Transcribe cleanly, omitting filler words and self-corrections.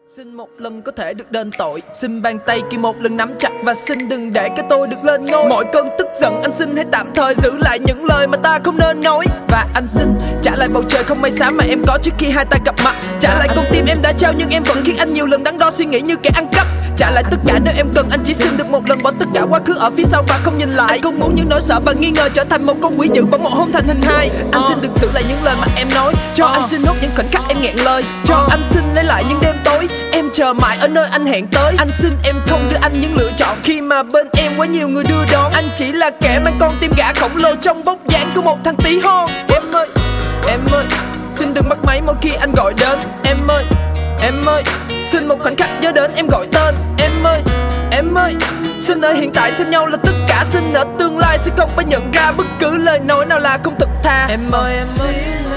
Xin một lần có thể được đền tội, xin bàn tay kia một lần nắm chặt và xin đừng để cái tôi được lên ngôi. Mọi cơn tức giận anh xin hãy tạm thời giữ lại những lời mà ta không nên nói. Và anh xin trả lại bầu trời không mây xám mà em có trước khi hai ta gặp mặt. Trả lại con tim em đã trao nhưng em vẫn khiến anh nhiều lần đắn đo suy nghĩ như kẻ ăn cắp. Trả lại tất cả nếu em cần, anh chỉ xin được một lần bỏ tất cả quá khứ ở phía sau và không nhìn lại. Anh không muốn những nỗi sợ và nghi ngờ trở thành một con quỷ dữ bằng một hôn thành hình hài. Anh xin được giữ lại những lời mà em nói, cho anh xin nốt những khoảnh khắc em nghẹn lời, cho anh xin lấy lại những đêm tối em chờ mãi ở nơi anh hẹn tới. Anh xin em không đưa anh những lựa chọn khi mà bên em quá nhiều người đưa đón. Anh chỉ là kẻ mang con tim gã khổng lồ trong vóc dáng của một thằng tí hon. Em ơi, xin đừng bắt máy mỗi khi anh gọi đến. Em ơi, xin một khoảnh khắc nhớ đến em gọi tên. Em ơi, xin ở hiện tại xem nhau là tất cả. Xin ở tương lai sẽ không phải nhận ra bất cứ lời nói nào là không thật thà. Em ơi